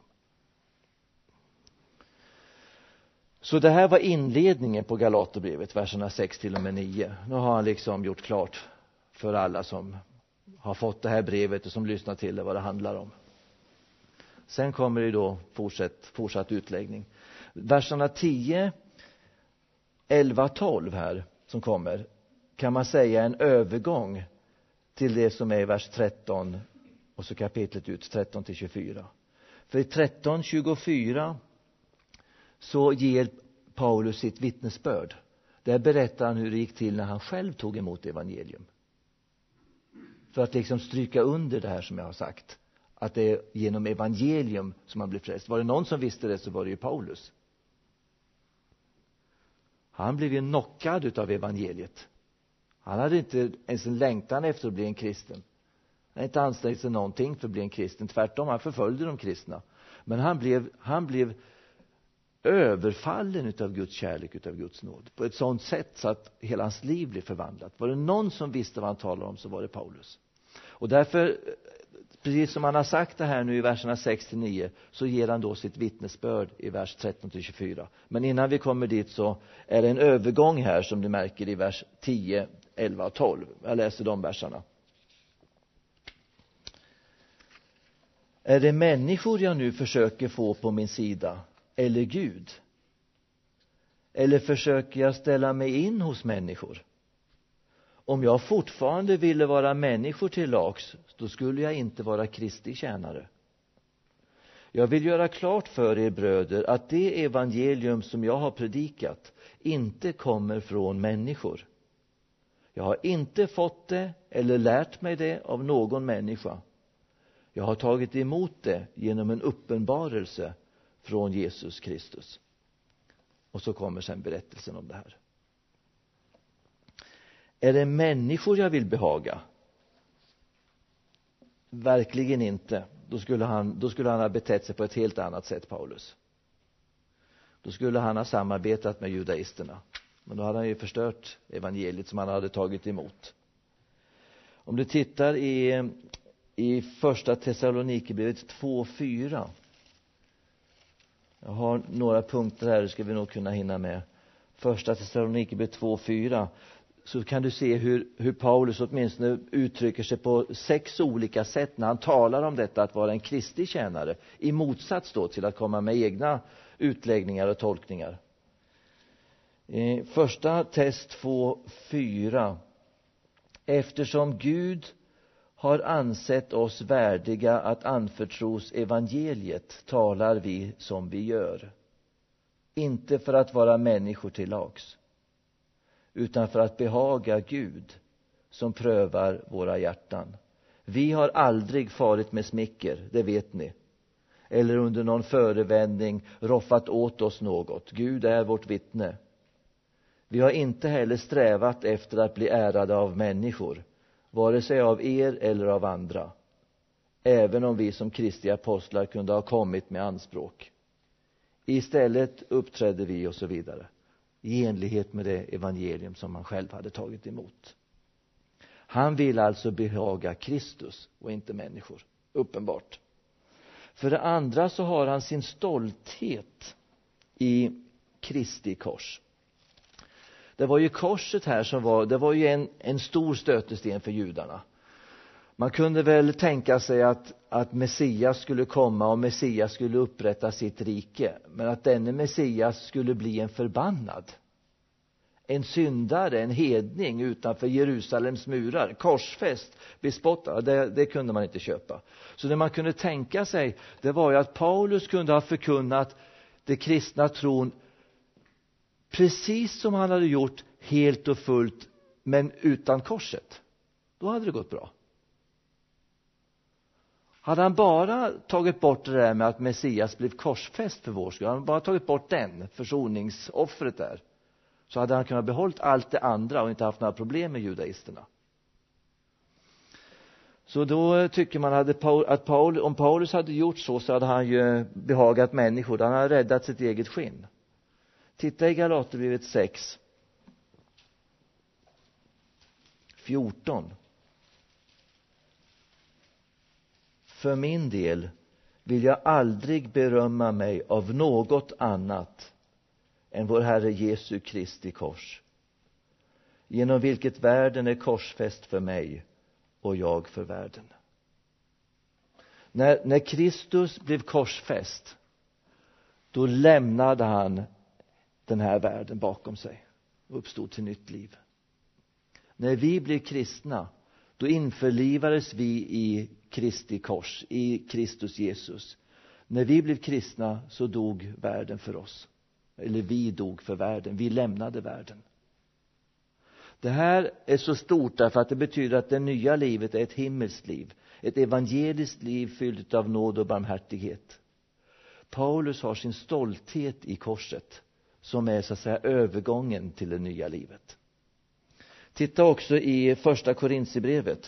Så det här var inledningen på Galaterbrevet, verserna sex till och med nio. Nu har han liksom gjort klart för alla som har fått det här brevet och som lyssnar till det vad det handlar om. Sen kommer det då fortsatt, fortsatt utläggning. Verserna tio, elva, tolv här som kommer kan man säga en övergång till det som är i vers tretton och så kapitlet ut tretton till tjugofyra. För i tretton tjugofyra så ger Paulus sitt vittnesbörd. Där berättar han hur det gick till när han själv tog emot evangelium. För att liksom stryka under det här som jag har sagt. Att det är genom evangelium som man blir frälst. Var det någon som visste det så var det ju Paulus. Han blev ju knockad utav evangeliet. Han hade inte ens en längtan efter att bli en kristen. Han hade inte ansträngt sig någonting för att bli en kristen. Tvärtom, han förföljde de kristna. Men han blev, han blev överfallen utav Guds kärlek, utav Guds nåd. På ett sådant sätt så att hela hans liv blev förvandlat. Var det någon som visste vad han talade om så var det Paulus. Och därför, precis som han har sagt det här nu i verserna sex till nio, så ger han då sitt vittnesbörd i vers tretton till tjugofyra. Men innan vi kommer dit så är det en övergång här som du märker i vers tio, elva och tolv. Jag läser de verserna. Är det människor jag nu försöker få på min sida eller Gud? Eller försöker jag ställa mig in hos människor? Om jag fortfarande ville vara människor till lags, då skulle jag inte vara Kristi tjänare. Jag vill göra klart för er bröder att det evangelium som jag har predikat inte kommer från människor. Jag har inte fått det eller lärt mig det av någon människa. Jag har tagit emot det genom en uppenbarelse från Jesus Kristus. Och så kommer sen berättelsen om det här. Är det människor jag vill behaga? Verkligen inte. Då skulle han, då skulle han ha betett sig på ett helt annat sätt, Paulus. Då skulle han ha samarbetat med judaisterna. Men då hade han ju förstört evangeliet som han hade tagit emot. Om du tittar i, i första Thessalonikerbrevet två fyra. Jag har några punkter här, det ska vi nog kunna hinna med. Första Thessalonikerbrevet två fyra. Så kan du se hur, hur Paulus åtminstone uttrycker sig på sex olika sätt när han talar om detta att vara en Kristi tjänare. I motsats då till att komma med egna utläggningar och tolkningar. I första Test två fyra. Eftersom Gud har ansett oss värdiga att anförtros evangeliet talar vi som vi gör. Inte för att vara människor till lags, utan för att behaga Gud som prövar våra hjärtan. Vi har aldrig farit med smicker, det vet ni. Eller under någon förevändning roffat åt oss något. Gud är vårt vittne. Vi har inte heller strävat efter att bli ärade av människor, vare sig av er eller av andra. Även om vi som Kristi apostlar kunde ha kommit med anspråk. Istället uppträdde vi och så vidare. I enlighet med det evangelium som han själv hade tagit emot. Han vill alltså behaga Kristus och inte människor, uppenbart. För det andra så har han sin stolthet i Kristi kors. Det var ju korset här som var, det var ju en, en stor stötesten för judarna. Man kunde väl tänka sig att, att Messias skulle komma och Messias skulle upprätta sitt rike. Men att denne Messias skulle bli en förbannad. En syndare, en hedning utanför Jerusalems murar. Korsfäst, bespottad, det, det kunde man inte köpa. Så det man kunde tänka sig, det var ju att Paulus kunde ha förkunnat det kristna tron precis som han hade gjort helt och fullt, men utan korset. Då hade det gått bra. Hade han bara tagit bort det där med att Messias blev korsfäst för vår skull, hade han bara tagit bort den försoningsoffret där, så hade han kunnat behållit allt det andra och inte haft några problem med judaisterna. Så då tycker man att Paul, om Paulus hade gjort så, så hade han ju behagat människor. Han hade räddat sitt eget skinn. Titta i Galaterbrevet sex fjorton. För min del vill jag aldrig berömma mig av något annat än vår Herre Jesu Kristi kors, genom vilket världen är korsfäst för mig och jag för världen. När, när Kristus blev korsfäst, då lämnade han den här världen bakom sig och uppstod till nytt liv. När vi blev kristna, då införlivades vi i Kristi kors, i Kristus Jesus. När vi blev kristna så dog världen för oss. Eller vi dog för världen, vi lämnade världen. Det här är så stort därför att det betyder att det nya livet är ett himmelskt liv. Ett evangeliskt liv fyllt av nåd och barmhärtighet. Paulus har sin stolthet i korset, som är så att säga övergången till det nya livet. Titta också i första Korinthierbrevet.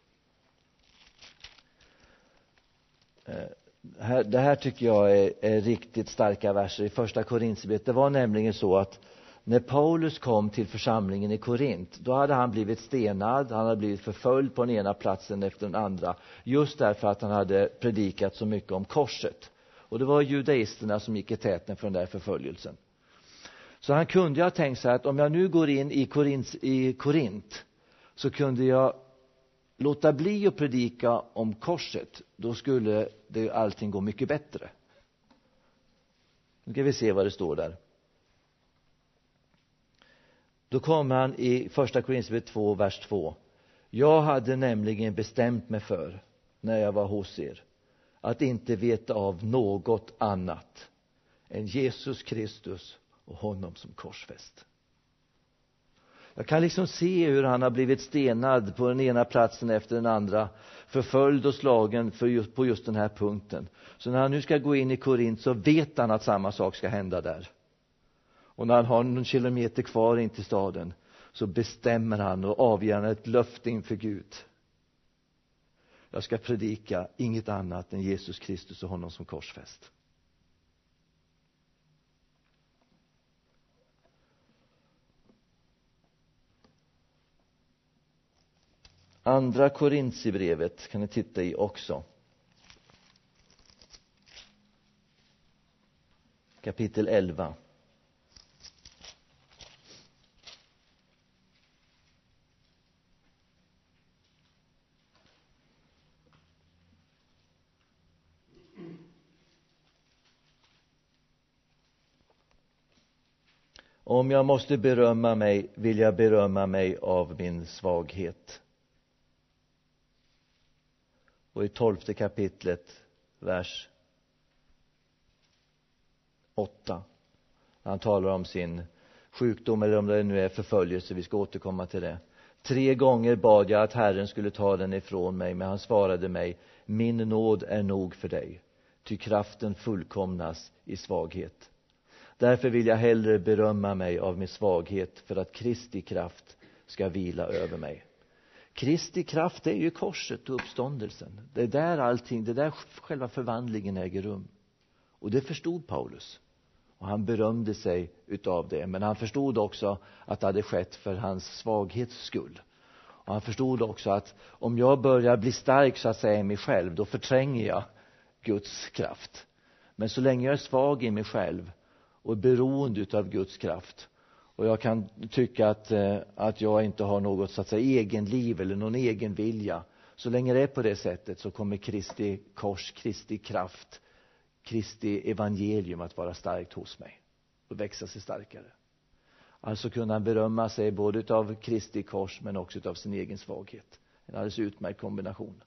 Det här tycker jag är, är riktigt starka verser i första Korinthierbrevet. Det var nämligen så att när Paulus kom till församlingen i Korint, då hade han blivit stenad, han hade blivit förföljd på den ena platsen efter den andra, just därför att han hade predikat så mycket om korset. Och det var judaisterna som gick i täten för den där förföljelsen. Så han kunde ha tänkt sig att om jag nu går in i Korint, i Korint, så kunde jag låta bli att predika om korset. Då skulle det, allting gå mycket bättre. Nu ska vi se vad det står där. Då kommer han i första Korinthierbrevet två, vers två. Jag hade nämligen bestämt mig för, när jag var hos er, att inte veta av något annat än Jesus Kristus och honom som korsfäst. Jag kan liksom se hur han har blivit stenad på den ena platsen efter den andra, förföljd och slagen för just, på just den här punkten. Så när han nu ska gå in i Korint, så vet han att samma sak ska hända där. Och när han har någon kilometer kvar in till staden, så bestämmer han och avger ett löfte inför Gud. Jag ska predika inget annat än Jesus Kristus och honom som korsfäst. Andra Korinthierbrevet kan ni titta i också. Kapitel elva. Om jag måste berömma mig, vill jag berömma mig av min svaghet. Och i tolfte kapitlet, vers åtta, han talar om sin sjukdom, eller om det nu är förföljelse, vi ska återkomma till det. Tre gånger bad jag att Herren skulle ta den ifrån mig, men han svarade mig: min nåd är nog för dig, ty kraften fullkomnas i svaghet. Därför vill jag hellre berömma mig av min svaghet, för att Kristi kraft ska vila över mig. Kristi kraft är ju korset och uppståndelsen. Det är där allting, det är där själva förvandlingen äger rum. Och det förstod Paulus. Och han berömde sig utav det. Men han förstod också att det hade skett för hans svaghets skull. Och han förstod också att om jag börjar bli stark så att säga i mig själv, då förtränger jag Guds kraft. Men så länge jag är svag i mig själv och är beroende utav Guds kraft, och jag kan tycka att, eh, att jag inte har något så att säga egen liv eller någon egen vilja, så länge det är på det sättet, så kommer Kristi kors, Kristi kraft, Kristi evangelium att vara starkt hos mig och växa sig starkare. Alltså kunna han berömma sig både av Kristi kors men också av sin egen svaghet. En alldeles utmärkt kombination.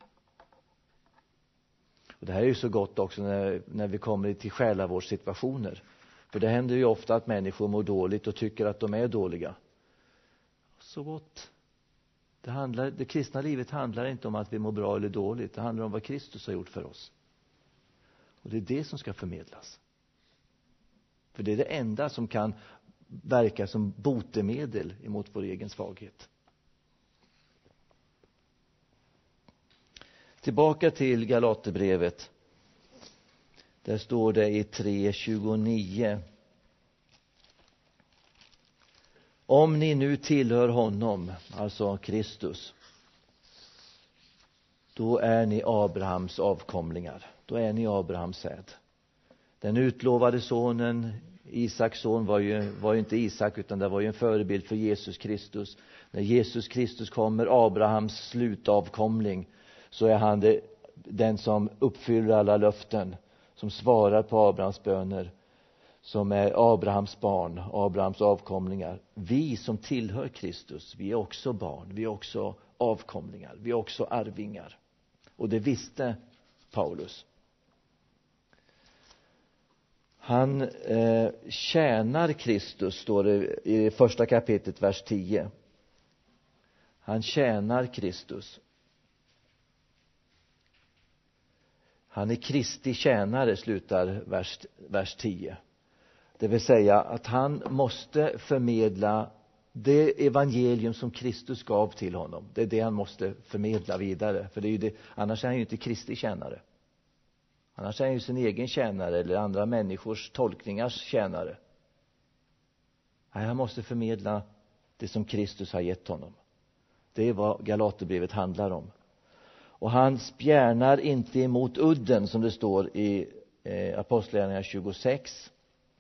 Och det här är ju så gott också när, när vi kommer till själavårdssituationer. För det händer ju ofta att människor mår dåligt och tycker att de är dåliga. Så gott Det, handlar, det kristna livet handlar inte om att vi mår bra eller dåligt. Det handlar om vad Kristus har gjort för oss. Och det är det som ska förmedlas. För det är det enda som kan verka som botemedel emot vår egen svaghet. Tillbaka till Galaterbrevet. Där står det i tre tjugonio. Om ni nu tillhör honom, alltså Kristus, då är ni Abrahams avkomlingar. Då är ni Abrahams säd. Den utlovade sonen, Isaks son, var ju, var ju inte Isak, utan det var ju en förebild för Jesus Kristus. När Jesus Kristus kommer, Abrahams slutavkomling, så är han det, den som uppfyller alla löften, som svarar på Abrahams böner, som är Abrahams barn, Abrahams avkomlingar. Vi som tillhör Kristus, vi är också barn, vi är också avkomlingar, vi är också arvingar. Och det visste Paulus. Han eh, tjänar Kristus, står det i första kapitlet, vers tio. Han tjänar Kristus. Han är Kristi tjänare, slutar vers, vers tio. Det vill säga att han måste förmedla det evangelium som Kristus gav till honom. Det är det han måste förmedla vidare. För det är ju det, annars är han ju inte Kristi tjänare. Annars är han ju sin egen tjänare eller andra människors tolkningars tjänare. Nej, han måste förmedla det som Kristus har gett honom. Det är vad Galaterbrevet handlar om. Och han spjärnar inte emot udden, som det står i eh, Apostlagärningarna tjugosex.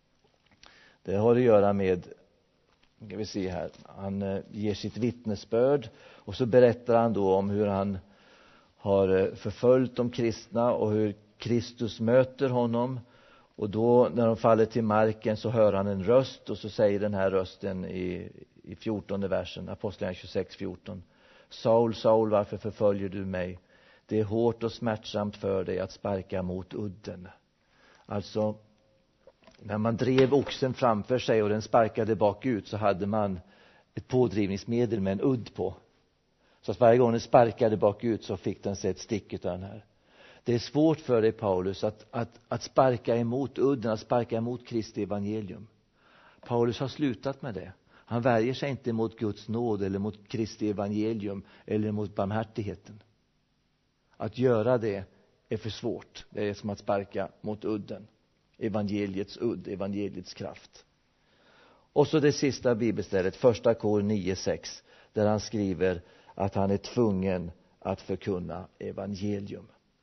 Det har att göra med, ska vi se här, han eh, ger sitt vittnesbörd och så berättar han då om hur han har eh, förföljt de kristna och hur Kristus möter honom. Och då när de faller till marken så hör han en röst, och så säger den här rösten i, i fjortonde versen, Apostlagärningarna tjugosex fjorton. Saul, Saul, varför förföljer du mig? Det är hårt och smärtsamt för dig att sparka mot udden. Alltså, när man drev oxen framför sig och den sparkade bakut, så hade man ett pådrivningsmedel med en udd på. Så att varje gång den sparkade bakut så fick den sig ett stick utav den här. Det är svårt för dig, Paulus, att, att, att sparka emot udden, att sparka emot Kristi evangelium. Paulus har slutat med det. Han värjer sig inte mot Guds nåd eller mot Kristi evangelium eller mot barmhärtigheten. Att göra det är för svårt. Det är som att sparka mot udden. Evangeliets udd, evangeliets kraft. Och så det sista bibelstället, första Kor nio sex, där han skriver att han är tvungen att förkunna evangelium.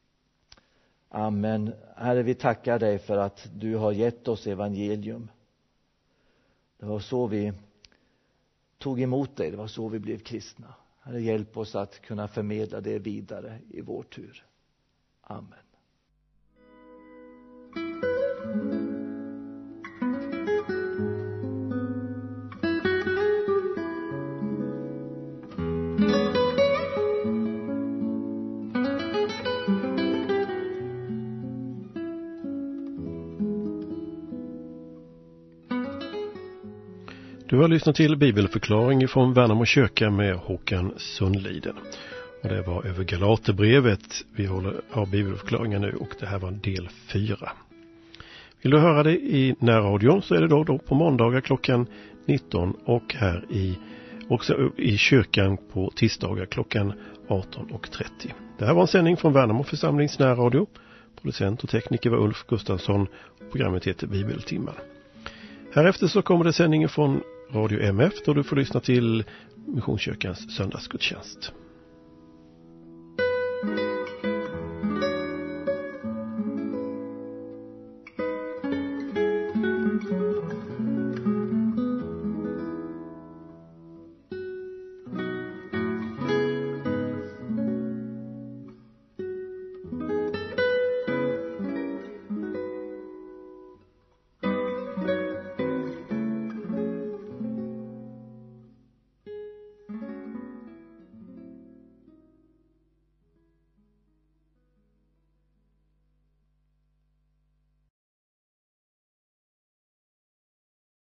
Amen. Herre, vi tackar dig för att du har gett oss evangelium. Det var så vi tog emot dig, det var så vi blev kristna. Herre, hjälp oss att kunna förmedla det vidare i vår tur. Amen. Du har lyssnat till bibelförklaring från Värnamo kyrka med Håkan Sundliden. Och det var över Galaterbrevet. Vi håller av bibelförklaringen nu, och det här var del fyra. Vill du höra det i närradion så är det då, då på måndagar klockan nitton och här i, också i kyrkan på tisdagar klockan arton och trettio. Det här var en sändning från Värnamo församlings närradio. Producent och tekniker var Ulf Gustafsson. Programmet heter Bibeltimman. Härefter så kommer det sändningen från Radio M F, då du får lyssna till Missionskyrkans söndagsgudstjänst.